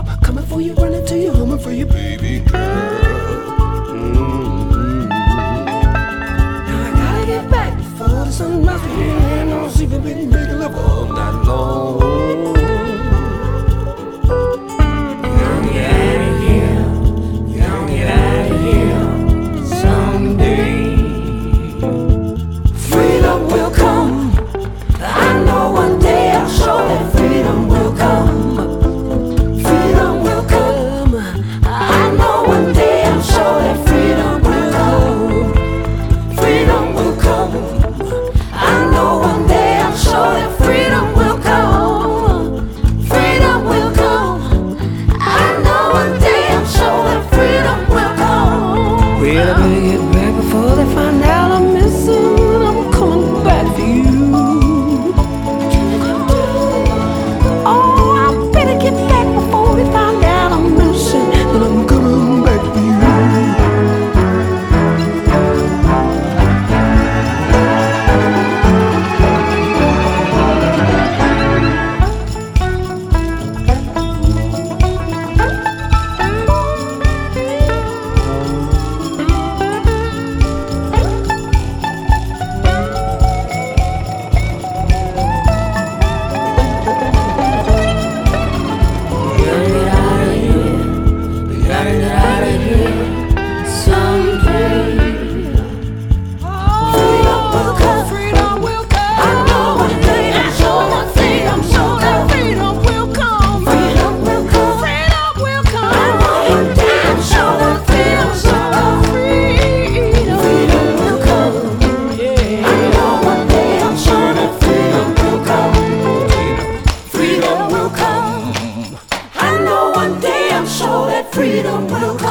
Coming for you, running to you, humming for you, baby girl. Now I gotta get back before the sun rises. Ain't no sleeping, baby, making love all night long. Gonna get out of here, gonna get out of here someday. Freedom will come. I know one day I'll show that freedom will come. Freedom will come. I know one day I'll show that freedom will come. Freedom will come. I know one day I'll show that freedom will come. Freedom will come. I know one day I'll show that freedom will come. Well, I better get back before they find out I'm missing. I'm coming back for you. Oh, I better get back before they find out I'm missing. And I'm coming back for you. Freedom will